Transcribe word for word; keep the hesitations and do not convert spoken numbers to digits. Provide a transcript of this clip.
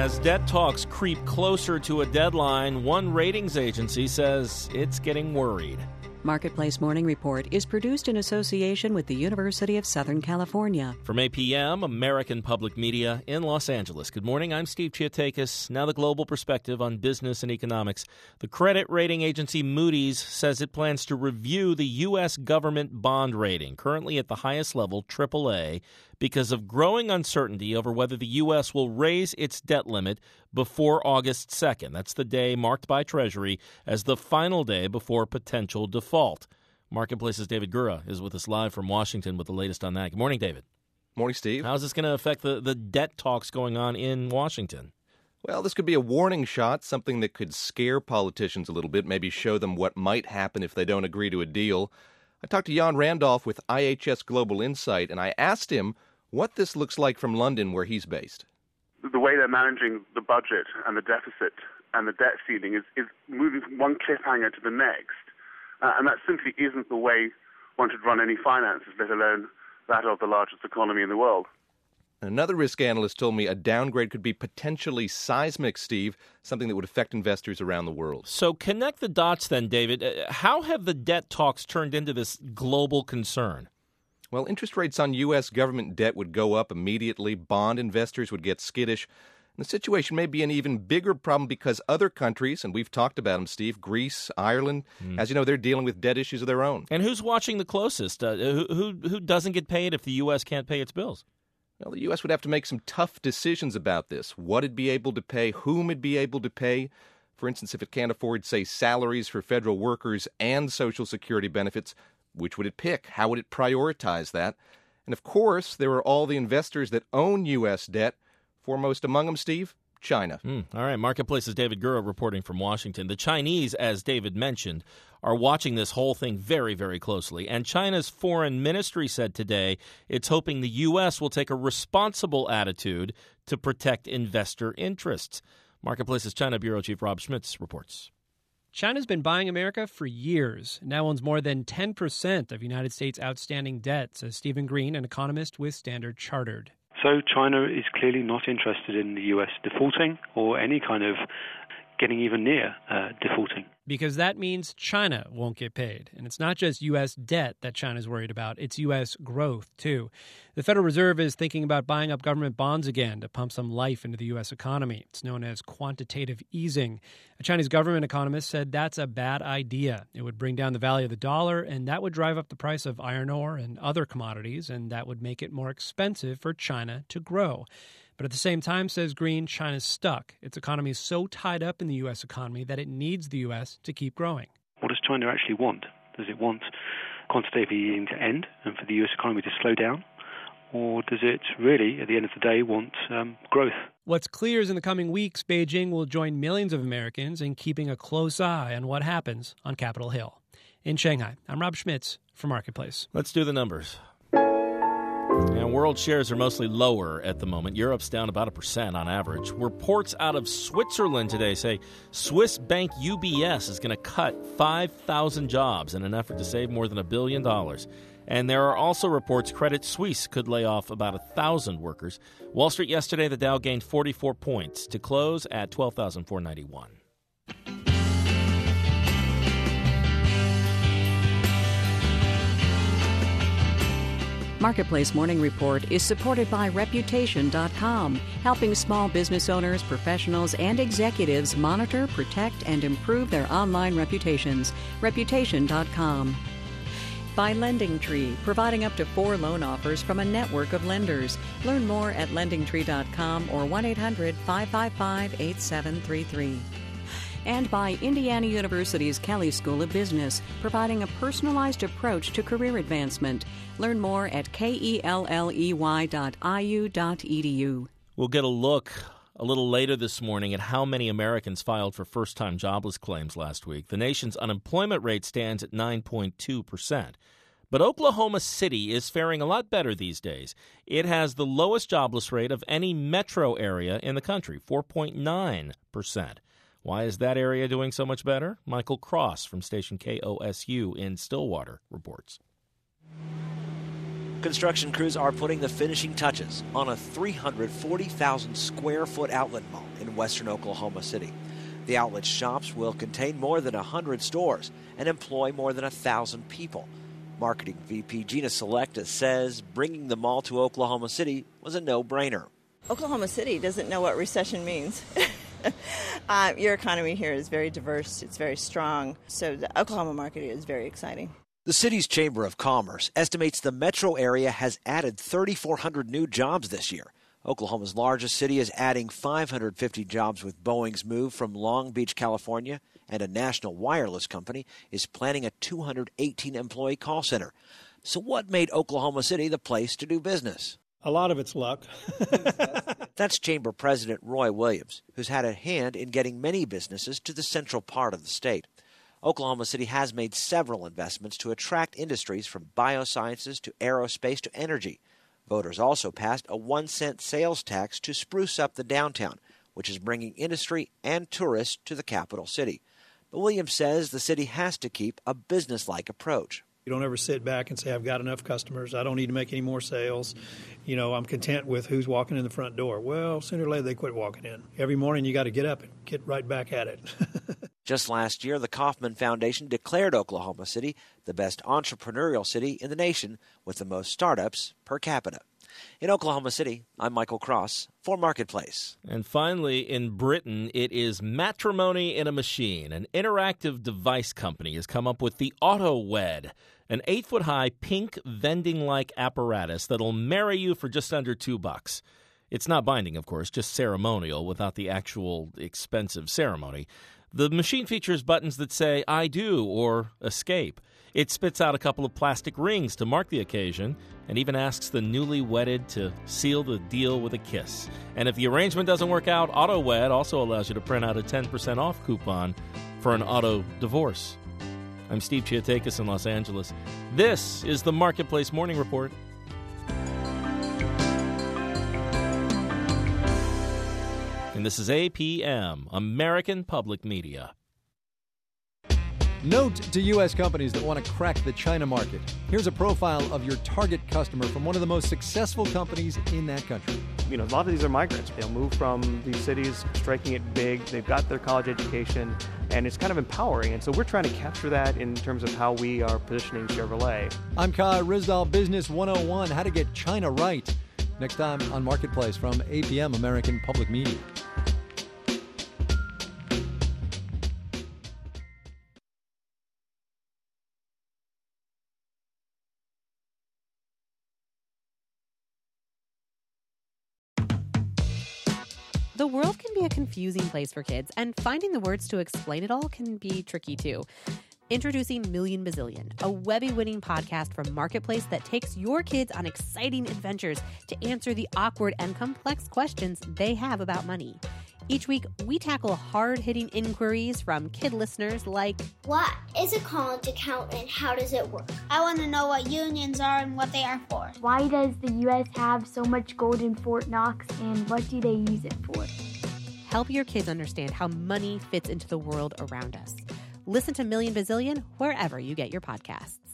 As debt talks creep closer to a deadline, one ratings agency says it's getting worried. Marketplace Morning Report is produced in association with the University of Southern California. From A P M, American Public Media in Los Angeles. Good morning, I'm Steve Chiatakis. Now the global perspective on business and economics. The credit rating agency Moody's says it plans to review the U S government bond rating, currently at the highest level, triple A, because of growing uncertainty over whether the U S will raise its debt limit before August second. That's the day marked by Treasury as the final day before potential default. Marketplace's David Gura is with us live from Washington with the latest on that. Good morning, David. Morning, Steve. How's this going to affect the, the debt talks going on in Washington? Well, this could be a warning shot, something that could scare politicians a little bit, maybe show them what might happen if they don't agree to a deal. I talked to Jan Randolph with I H S Global Insight, and I asked him what this looks like from London, where he's based. The way they're managing the budget and the deficit and the debt ceiling is, is moving from one cliffhanger to the next. Uh, and that simply isn't the way one should run any finances, let alone that of the largest economy in the world. Another risk analyst told me a downgrade could be potentially seismic, Steve, something that would affect investors around the world. So connect the dots then, David. Uh, how have the debt talks turned into this global concern? Well, interest rates on U S government debt would go up immediately. Bond investors would get skittish. And the situation may be an even bigger problem because other countries, and we've talked about them, Steve, Greece, Ireland, mm. as you know, they're dealing with debt issues of their own. And who's watching the closest? Uh, who, who who doesn't get paid if the U S can't pay its bills? Well, the U S would have to make some tough decisions about this. What it'd be able to pay, whom it'd be able to pay. For instance, if it can't afford, say, salaries for federal workers and Social Security benefits, which would it pick? How would it prioritize that? And of course, there are all the investors that own U S debt, foremost among them, Steve, China. Mm, all right, Marketplace's David Gura reporting from Washington. The Chinese, as David mentioned, are watching this whole thing very, very closely. And China's foreign ministry said today it's hoping the U S will take a responsible attitude to protect investor interests. Marketplace's China Bureau Chief Rob Schmitz reports. China's been buying America for years. It now owns more than ten percent of United States' outstanding debt, says Stephen Green, an economist with Standard Chartered. So China is clearly not interested in the U S defaulting or any kind of getting even near uh, defaulting. Because that means China won't get paid. And it's not just U S debt that China's worried about, it's U S growth, too. The Federal Reserve is thinking about buying up government bonds again to pump some life into the U S economy. It's known as quantitative easing. A Chinese government economist said that's a bad idea. It would bring down the value of the dollar, and that would drive up the price of iron ore and other commodities, and that would make it more expensive for China to grow. But at the same time, says Green, China's stuck. Its economy is so tied up in the U S economy that it needs the U S to keep growing. What does China actually want? Does it want quantitative easing to end and for the U S economy to slow down? Or does it really, at the end of the day, want um, growth? What's clear is in the coming weeks, Beijing will join millions of Americans in keeping a close eye on what happens on Capitol Hill. In Shanghai, I'm Rob Schmitz for Marketplace. Let's do the numbers. And world shares are mostly lower at the moment. Europe's down about a percent on average. Reports out of Switzerland today say Swiss bank U B S is going to cut five thousand jobs in an effort to save more than a billion dollars. And there are also reports Credit Suisse could lay off about one thousand workers. Wall Street yesterday, the Dow gained forty-four points to close at twelve thousand four hundred ninety-one. Marketplace Morning Report is supported by Reputation dot com, helping small business owners, professionals, and executives monitor, protect, and improve their online reputations. Reputation dot com. By Lending Tree, providing up to four loan offers from a network of lenders. Learn more at lending tree dot com or one eight hundred five five five eight seven three three. And by Indiana University's Kelley School of Business, providing a personalized approach to career advancement. Learn more at kelley dot I U dot E D U. We'll get a look a little later this morning at how many Americans filed for first-time jobless claims last week. The nation's unemployment rate stands at nine point two percent. But Oklahoma City is faring a lot better these days. It has the lowest jobless rate of any metro area in the country, four point nine percent. Why is that area doing so much better? Michael Cross from station K O S U in Stillwater reports. Construction crews are putting the finishing touches on a three hundred forty thousand square foot outlet mall in western Oklahoma City. The outlet shops will contain more than one hundred stores and employ more than one thousand people. Marketing V P Gina Selecta says bringing the mall to Oklahoma City was a no-brainer. Oklahoma City doesn't know what recession means. uh, your economy here is very diverse. It's very strong. So the Oklahoma market is very exciting. The city's Chamber of Commerce estimates the metro area has added three thousand four hundred new jobs this year. Oklahoma's largest city is adding five hundred fifty jobs with Boeing's move from Long Beach, California, and a national wireless company is planning a two hundred eighteen employee call center. So what made Oklahoma City the place to do business? A lot of it's luck. That's Chamber President Roy Williams, who's had a hand in getting many businesses to the central part of the state. Oklahoma City has made several investments to attract industries from biosciences to aerospace to energy. Voters also passed a one cent sales tax to spruce up the downtown, which is bringing industry and tourists to the capital city. But Williams says the city has to keep a business-like approach. You don't ever sit back and say, I've got enough customers. I don't need to make any more sales. You know, I'm content with who's walking in the front door. Well, sooner or later they quit walking in. Every morning you got to get up and get right back at it. Just last year, the Kauffman Foundation declared Oklahoma City the best entrepreneurial city in the nation with the most startups per capita. In Oklahoma City, I'm Michael Cross for Marketplace. And finally, in Britain, it is Matrimony in a Machine. An interactive device company has come up with the AutoWed, an eight-foot-high pink vending-like apparatus that'll marry you for just under two bucks. It's not binding, of course, just ceremonial without the actual expensive ceremony. The machine features buttons that say, I do, or escape. It spits out a couple of plastic rings to mark the occasion and even asks the newly wedded to seal the deal with a kiss. And if the arrangement doesn't work out, AutoWed also allows you to print out a ten percent off coupon for an auto divorce. I'm Steve Chiatakis in Los Angeles. This is the Marketplace Morning Report. And this is A P M, American Public Media. Note to U S companies that want to crack the China market. Here's a profile of your target customer from one of the most successful companies in that country. You know, a lot of these are migrants. They'll move from these cities, striking it big. They've got their college education, and it's kind of empowering. And so we're trying to capture that in terms of how we are positioning Chevrolet. I'm Kai Rizdal, Business one oh one, how to get China right. Next time on Marketplace from A P M, American Public Media. The world can be a confusing place for kids, and finding the words to explain it all can be tricky too. Introducing Million Bazillion, a Webby-winning podcast from Marketplace that takes your kids on exciting adventures to answer the awkward and complex questions they have about money. Each week, we tackle hard-hitting inquiries from kid listeners like, what is a college account and how does it work? I want to know what unions are and what they are for. Why does the U S have so much gold in Fort Knox and what do they use it for? Help your kids understand how money fits into the world around us. Listen to Million Bazillion wherever you get your podcasts.